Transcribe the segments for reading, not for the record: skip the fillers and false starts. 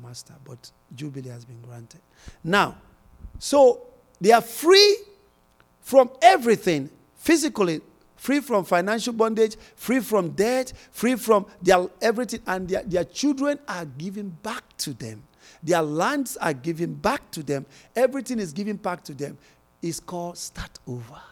master, but Jubilee has been granted. Now, so they are free from everything physically, free from financial bondage, free from debt, free from their everything, and their children are given back to them. Their lands are given back to them. Everything is given back to them. It's called start over.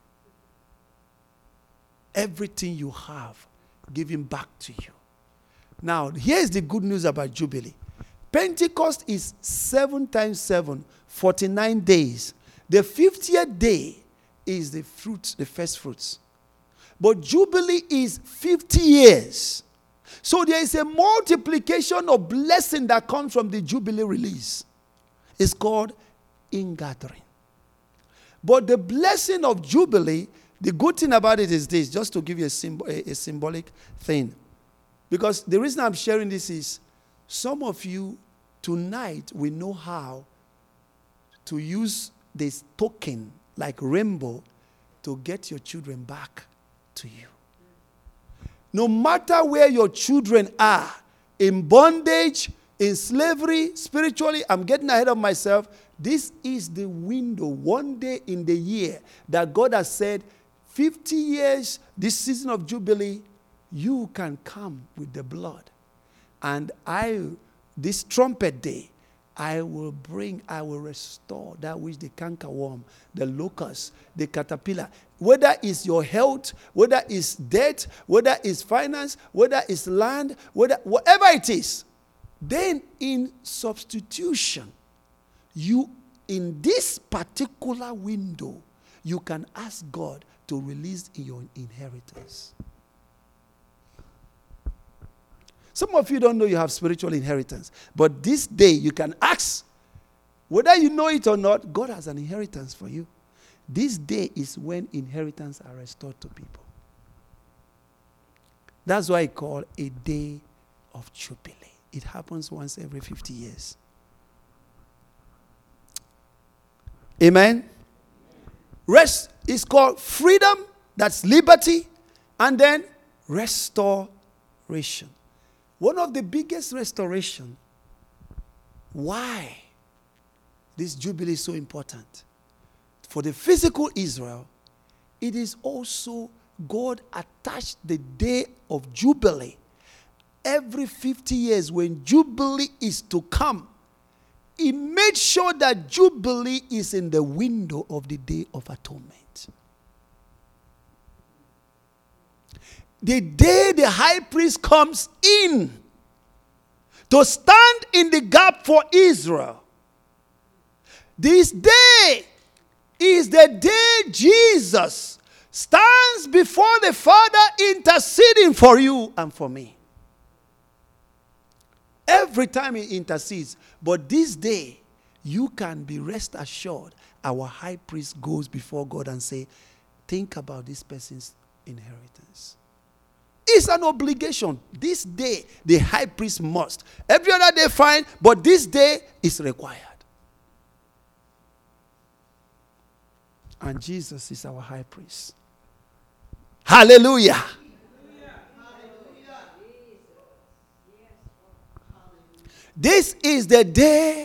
Everything you have given back to you. Now, here's the good news about Jubilee. Pentecost is 7 times 7, 49 days. The 50th day is the fruits, the first fruits. But Jubilee is 50 years. So there is a multiplication of blessing that comes from the Jubilee release. It's called ingathering. But the blessing of Jubilee, the good thing about it is this, just to give you a symbolic thing. Because the reason I'm sharing this is, some of you tonight will know how to use this token like rainbow to get your children back to you. No matter where your children are, in bondage, in slavery, spiritually, I'm getting ahead of myself. This is the window, one day in the year, that God has said, 50 years, this season of Jubilee, you can come with the blood. And this trumpet day, I will restore that which the cankerworm, the locust, the caterpillar, whether it's your health, whether it's debt, whether it's finance, whether it's land, whatever it is. Then in substitution, in this particular window, you can ask God to release your inheritance. Some of you don't know you have spiritual inheritance. But this day you can ask, whether you know it or not, God has an inheritance for you. This day is when inheritance are restored to people. That's why I call a day of Jubilee. It happens once every 50 years. Amen? Rest is called freedom, that's liberty, and then restoration. One of the biggest restoration, why this Jubilee is so important. For the physical Israel, it is also God attached the day of Jubilee. Every 50 years when Jubilee is to come, He made sure that Jubilee is in the window of the Day of Atonement. The day the high priest comes in to stand in the gap for Israel. This day is the day Jesus stands before the Father interceding for you and for me. Every time He intercedes. But this day, you can be rest assured our high priest goes before God and say, think about this person's inheritance. It's an obligation. This day, the high priest must. Every other day, fine, but this day is required. And Jesus is our high priest. Hallelujah. This is the day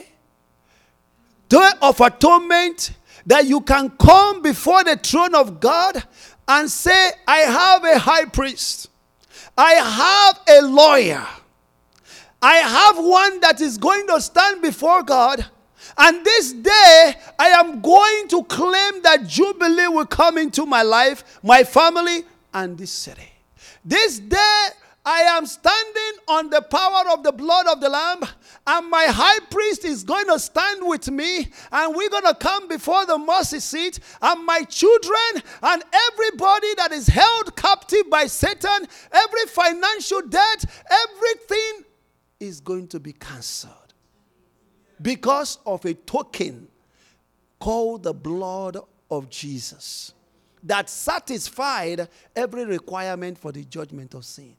of atonement, that you can come before the throne of God and say, I have a high priest. I have a lawyer. I have one that is going to stand before God. And this day, I am going to claim that Jubilee will come into my life, my family, and this city. This day, I am standing on the power of the blood of the Lamb, and my high priest is going to stand with me, and we're going to come before the mercy seat, and my children and everybody that is held captive by Satan, every financial debt, everything is going to be cancelled because of a token called the blood of Jesus that satisfied every requirement for the judgment of sin.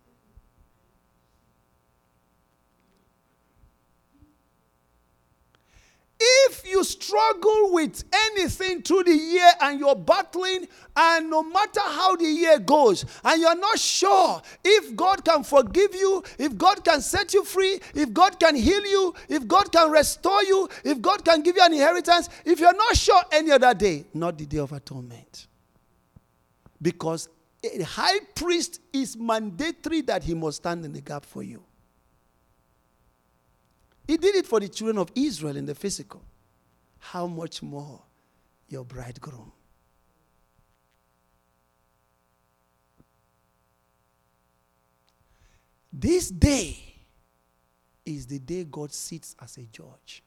If you struggle with anything through the year and you're battling, and no matter how the year goes, and you're not sure if God can forgive you, if God can set you free, if God can heal you, if God can restore you, if God can give you an inheritance, if you're not sure any other day, not the Day of Atonement. Because a high priest is mandatory that he must stand in the gap for you. He did it for the children of Israel in the physical. How much more your bridegroom? This day is the day God sits as a judge.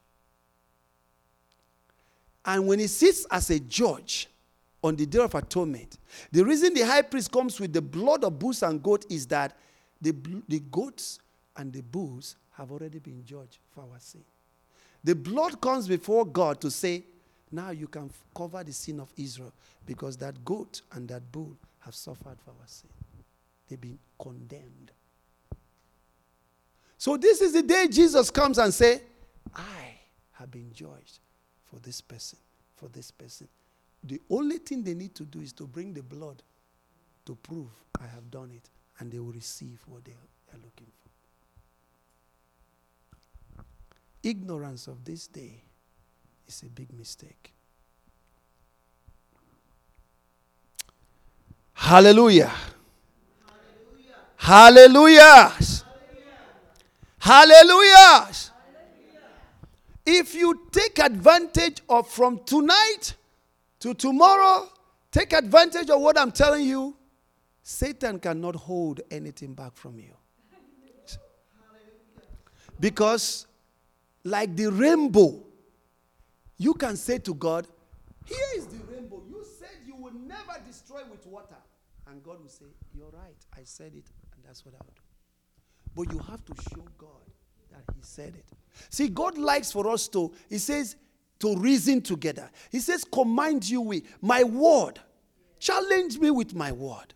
And when he sits as a judge on the Day of Atonement, the reason the high priest comes with the blood of bulls and goats is that the goats and the bulls have already been judged for our sin. The blood comes before God to say, now you can cover the sin of Israel because that goat and that bull have suffered for our sin. They've been condemned. So this is the day Jesus comes and says, I have been judged for this person, for this person. The only thing they need to do is to bring the blood to prove I have done it, and they will receive what they are looking for. Ignorance of this day is a big mistake. Hallelujah. Hallelujah. Hallelujah. Hallelujah. If you take advantage of from tonight to tomorrow, take advantage of what I'm telling you, Satan cannot hold anything back from you. Because like the rainbow, you can say to God, here is the rainbow. You said you will never destroy with water. And God will say, you're right. I said it, and that's what I will do. But you have to show God that he said it. See, God likes for us to, he says, to reason together. He says, command you with my word. Challenge me with my word.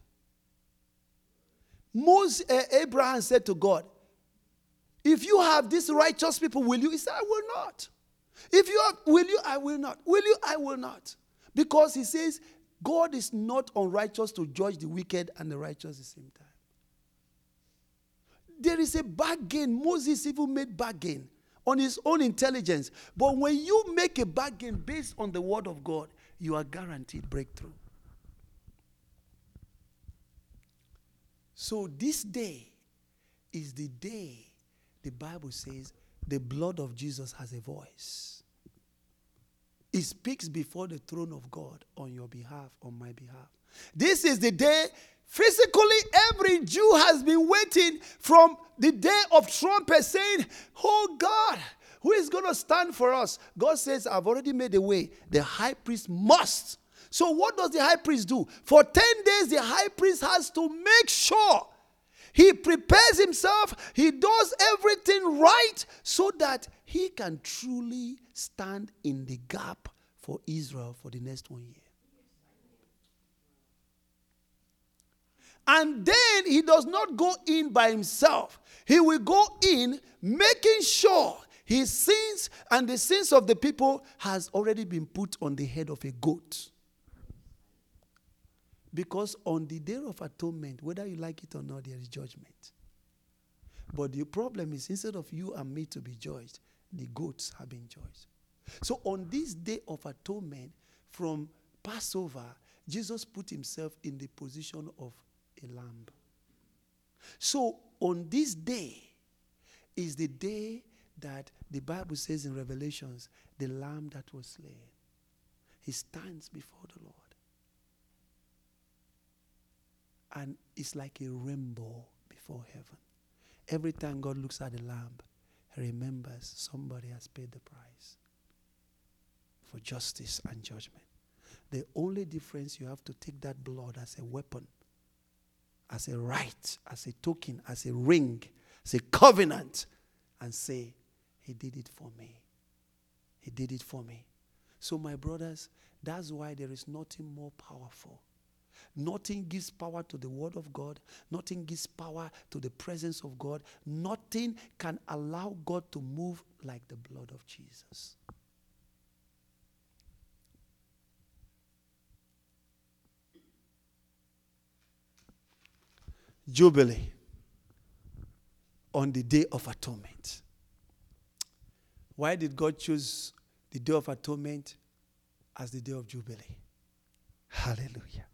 Abraham said to God, if you have these righteous people, will you? He said, I will not. If you have, will you? I will not. Will you? I will not. Because he says, God is not unrighteous to judge the wicked and the righteous at the same time. There is a bargain. Moses even made bargain on his own intelligence. But when you make a bargain based on the word of God, you are guaranteed breakthrough. So this day is the day the Bible says the blood of Jesus has a voice. It speaks before the throne of God on your behalf, on my behalf. This is the day, physically, every Jew has been waiting from the day of trumpet saying, oh God, who is going to stand for us? God says, I've already made a way. The high priest must. So what does the high priest do? For 10 days, the high priest has to make sure he prepares himself, he does everything right so that he can truly stand in the gap for Israel for the next 1 year. And then he does not go in by himself. He will go in making sure his sins and the sins of the people has already been put on the head of a goat. Because on the Day of Atonement, whether you like it or not, there is judgment. But the problem is, instead of you and me to be judged, the goats have been judged. So on this Day of Atonement, from Passover, Jesus put himself in the position of a lamb. So on this day is the day that the Bible says in Revelations, the lamb that was slain. He stands before the Lord. And it's like a rainbow before heaven. Every time God looks at the lamb, he remembers somebody has paid the price for justice and judgment. The only difference, you have to take that blood as a weapon, as a right, as a token, as a ring, as a covenant, and say, he did it for me. He did it for me. So my brothers, that's why there is nothing more powerful. Nothing gives power to the word of God. Nothing gives power to the presence of God. Nothing can allow God to move like the blood of Jesus. Jubilee on the Day of Atonement. Why did God choose the Day of Atonement as the Day of Jubilee? Hallelujah.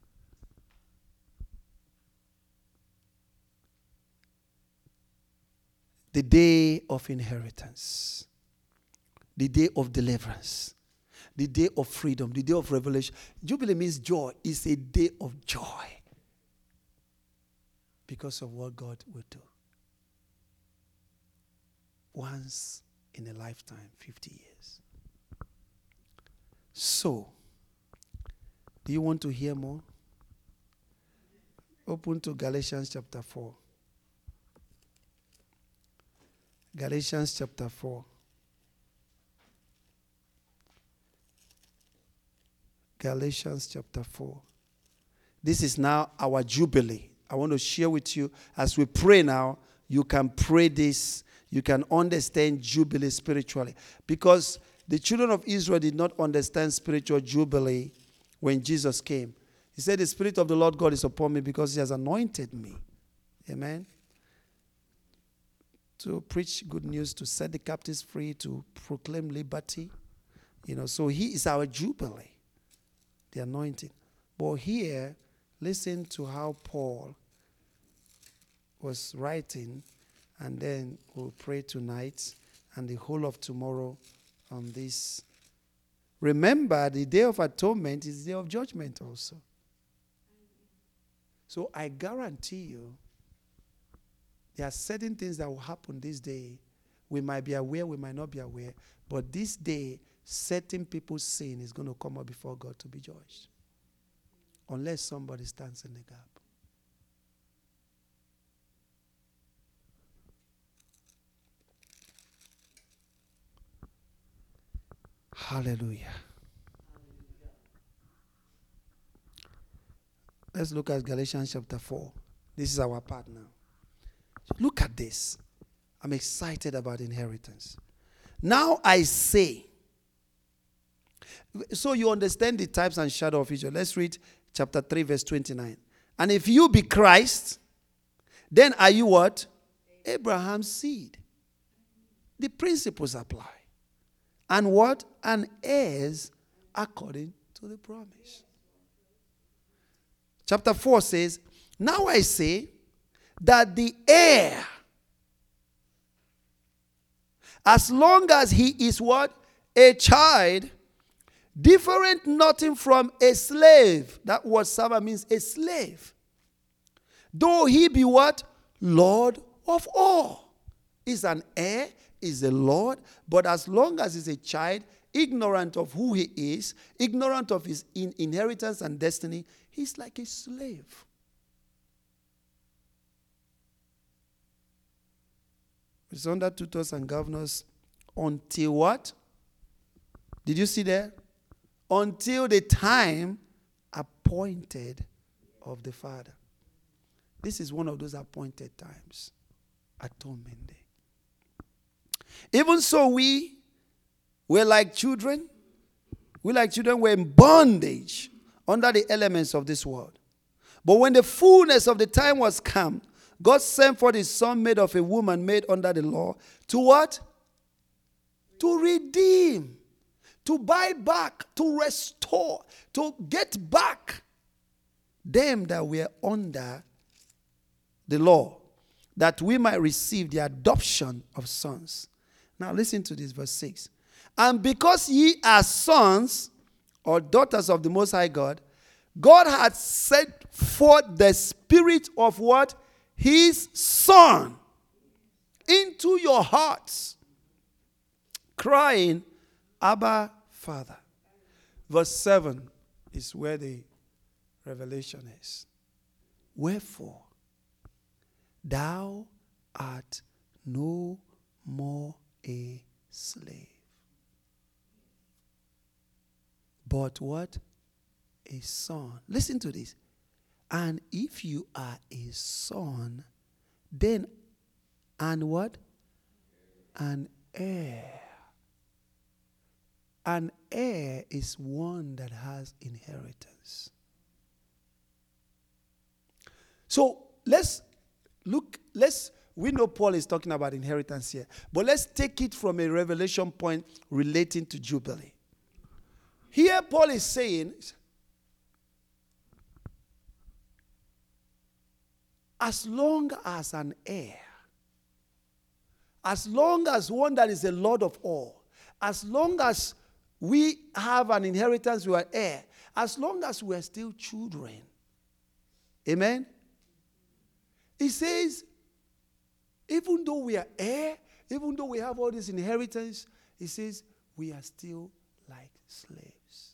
The day of inheritance, the day of deliverance, the day of freedom, the day of revelation. Jubilee means joy. It's a day of joy because of what God will do. Once in a lifetime, 50 years. So, do you want to hear more? Open to Galatians chapter 4. Galatians chapter 4. Galatians chapter 4. This is now our Jubilee. I want to share with you, as we pray now, you can pray this. You can understand Jubilee spiritually. Because the children of Israel did not understand spiritual Jubilee when Jesus came. He said, the Spirit of the Lord God is upon me because he has anointed me. Amen. To preach good news, to set the captives free, to proclaim liberty. So he is our Jubilee, the anointing. But here, listen to how Paul was writing, and then we'll pray tonight and the whole of tomorrow on this. Remember, the Day of Atonement is the day of judgment also. So I guarantee you, there are certain things that will happen this day. We might be aware, we might not be aware. But this day, certain people's sin is going to come up before God to be judged. Unless somebody stands in the gap. Hallelujah. Let's look at Galatians chapter 4. This is our part now. Look at this. I'm excited about inheritance. Now I say. So you understand the types and shadow of Israel. Let's read chapter 3 verse 29. And if you be Christ, then are you what? Abraham's seed. The principles apply. And what? And heirs according to the promise. Chapter 4 says, now I say that the heir, as long as he is what? A child, different nothing from a slave. That word servant means a slave. Though he be what? Lord of all. Is an heir, is a Lord, but as long as he's a child, ignorant of who he is, ignorant of his inheritance and destiny, he's like a slave. It's under tutors and governors until what? Did you see there? Until the time appointed of the Father. This is one of those appointed times. Atonement Day. Even so, we're like children. We like children were in bondage under the elements of this world. But when the fullness of the time was come, God sent forth his son made of a woman made under the law. To what? To redeem. To buy back. To restore. To get back them that were under the law. That we might receive the adoption of sons. Now listen to this, verse 6. And because ye are sons or daughters of the Most High God, God hath sent forth the Spirit of what? His Son into your hearts, crying, Abba, Father. Verse 7 is where the revelation is. Wherefore, thou art no more a slave, but what? A son. Listen to this. And if you are a son, then, and what? An heir. An heir is one that has inheritance. So let's Look, we know Paul is talking about inheritance here, but let's take it from a revelation point relating to Jubilee. Here Paul is saying, as long as an heir, as long as one that is the Lord of all, as long as we have an inheritance, we are heir, as long as we are still children. Amen? He says, even though we are heir, even though we have all this inheritance, he says, we are still like slaves.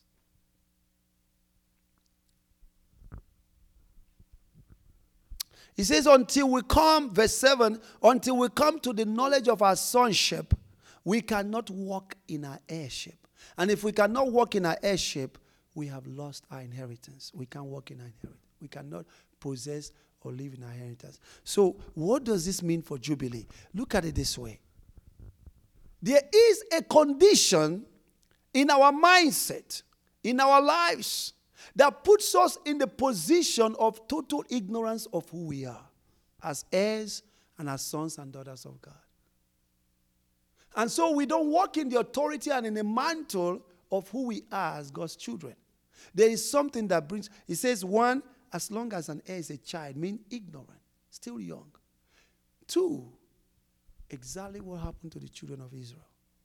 He says, until we come, verse 7, until we come to the knowledge of our sonship, we cannot walk in our heirship. And if we cannot walk in our heirship, we have lost our inheritance. We can't walk in our inheritance. We cannot possess or live in our inheritance. So what does this mean for Jubilee? Look at it this way. There is a condition in our mindset, in our lives, that puts us in the position of total ignorance of who we are as heirs and as sons and daughters of God. And so we don't walk in the authority and in the mantle of who we are as God's children. There is something that brings, it says, one, as long as an heir is a child, means ignorant, still young. Two, exactly what happened to the children of Israel.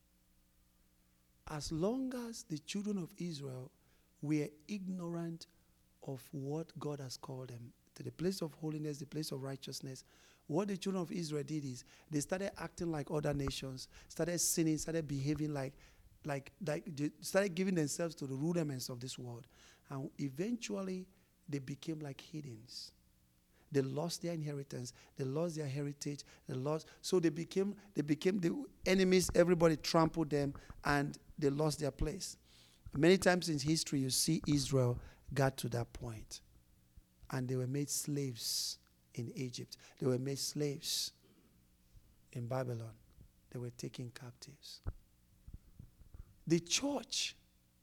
As long as the children of Israel were ignorant of what God has called them, to the place of holiness, the place of righteousness, what the children of Israel did is they started acting like other nations, started sinning, started behaving like they started giving themselves to the rudiments of this world. And eventually, they became like heathens. They lost their inheritance. They lost their heritage. So they became the enemies. Everybody trampled them, and they lost their place. Many times in history, you see Israel got to that point, and they were made slaves in Egypt. They were made slaves in Babylon. They were taken captives. The church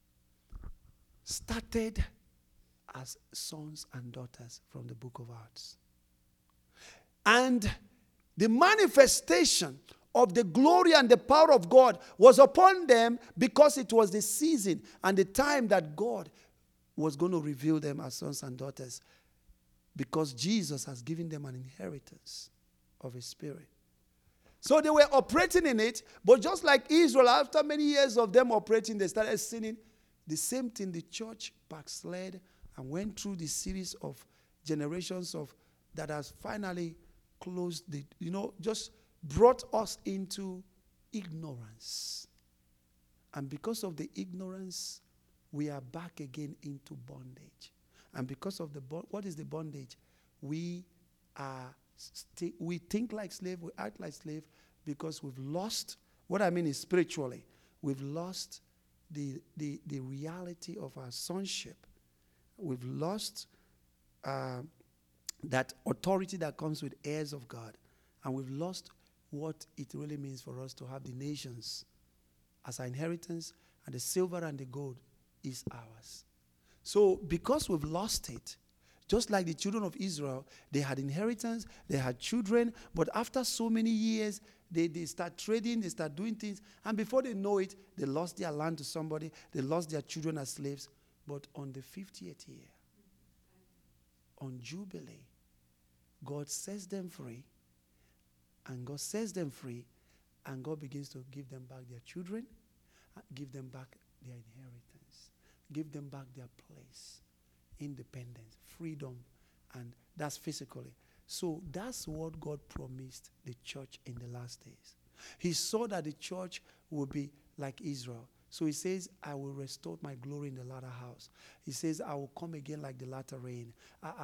started as sons and daughters from the book of Acts. And the manifestation of the glory and the power of God was upon them because it was the season and the time that God was going to reveal them as sons and daughters, because Jesus has given them an inheritance of His Spirit. So they were operating in it, but just like Israel, after many years of them operating, they started sinning. The same thing, the church backslid and went through the series of generations of that has finally closed just brought us into ignorance. And because of the ignorance, we are back again into bondage. And because of what is the bondage? We think like slave, we act like slave, because we've lost, what I mean is spiritually, we've lost the reality of our sonship. We've lost that authority that comes with heirs of God. And we've lost what it really means for us to have the nations as our inheritance, and the silver and the gold is ours. So because we've lost it, just like the children of Israel, they had inheritance, they had children, but after so many years, they start trading, they start doing things, and before they know it, they lost their land to somebody, they lost their children as slaves. But on the 50th year, on Jubilee, God sets them free, and God sets them free, and God begins to give them back their children, give them back their inheritance, give them back their place, independence, freedom, and that's physically. So that's what God promised the church in the last days. He saw that the church would be like Israel. So He says, I will restore my glory in the latter house. He says, I will come again like the latter rain. I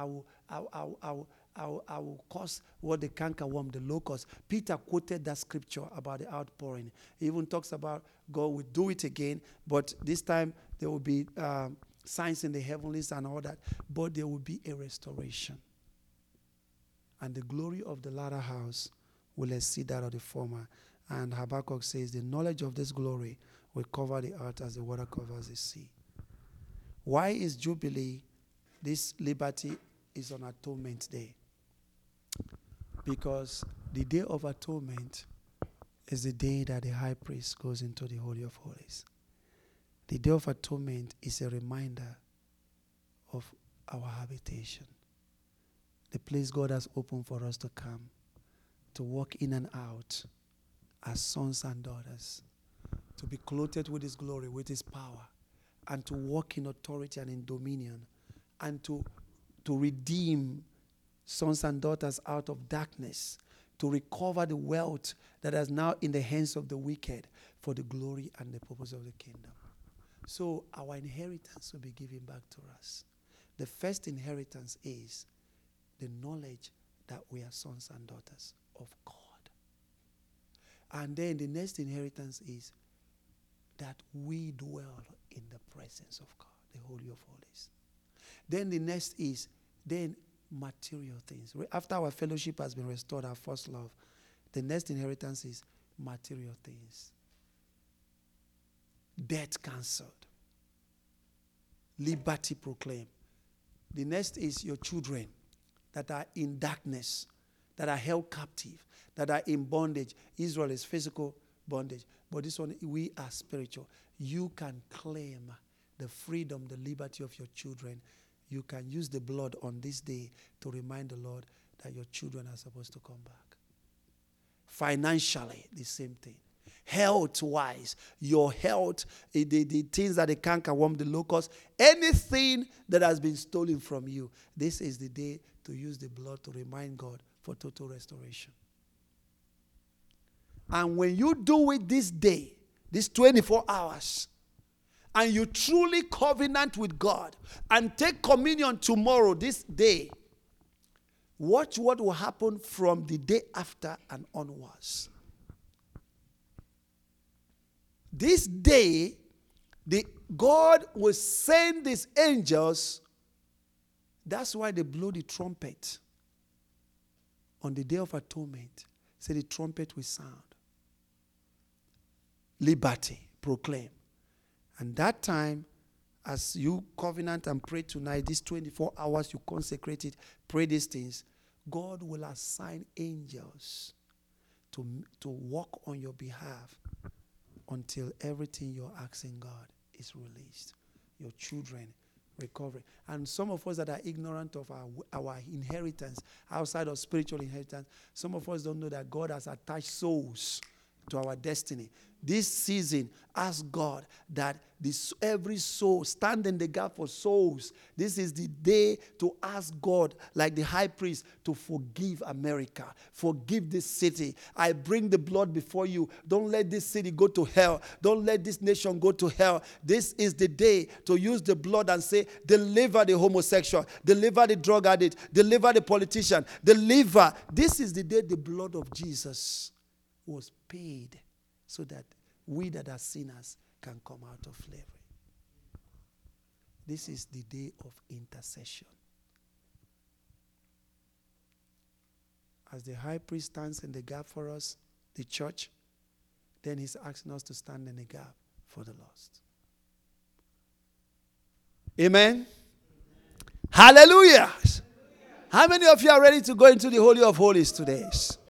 will cause what the cankerworm, the locust. Peter quoted that scripture about the outpouring. He even talks about God will do it again, but this time there will be signs in the heavenlies and all that. But there will be a restoration. And the glory of the latter house will exceed that of the former. And Habakkuk says, the knowledge of this glory will cover the earth as the water covers the sea. Why is Jubilee, this liberty, is on Atonement Day? Because the Day of Atonement is the day that the high priest goes into the Holy of Holies. The Day of Atonement is a reminder of our habitation. The place God has opened for us to come, to walk in and out as sons and daughters, to be clothed with His glory, with His power, and to walk in authority and in dominion, and to redeem sons and daughters out of darkness, to recover the wealth that is now in the hands of the wicked for the glory and the purpose of the kingdom. So our inheritance will be given back to us. The first inheritance is the knowledge that we are sons and daughters of God. And then the next inheritance is that we dwell in the presence of God, the Holy of Holies. Then the next is then material things. After our fellowship has been restored, our first love, the next inheritance is material things. Death cancelled. Liberty proclaimed. The next is your children that are in darkness, that are held captive, that are in bondage. Israel is physical bondage, but this one, we are spiritual. You can claim the freedom, the liberty of your children. You can use the blood on this day to remind the Lord that your children are supposed to come back. Financially, the same thing. Health-wise, your health, the things that the cankerworm, the locust, anything that has been stolen from you, this is the day to use the blood to remind God for total restoration. And when you do it this day, these 24 hours, and you truly covenant with God and take communion tomorrow, this day, watch what will happen from the day after and onwards. This day, God will send these angels. That's why they blow the trumpet on the Day of Atonement. Say the trumpet will sound. Liberty proclaim. And that time, as you covenant and pray tonight, these 24 hours you consecrate it, pray these things, God will assign angels to walk on your behalf until everything you're asking God is released. Your children recover. And some of us that are ignorant of our inheritance, outside of spiritual inheritance, some of us don't know that God has attached souls to our destiny. This season, ask God that every soul, stand in the gap for souls. This is the day to ask God, like the high priest, to forgive America. Forgive this city. I bring the blood before you. Don't let this city go to hell. Don't let this nation go to hell. This is the day to use the blood and say, deliver the homosexual, deliver the drug addict, deliver the politician, deliver. This is the day the blood of Jesus was paid so that we that are sinners can come out of slavery. This is the day of intercession. As the high priest stands in the gap for us, the church, then he's asking us to stand in the gap for the lost. Amen? Hallelujah! How many of you are ready to go into the Holy of Holies today?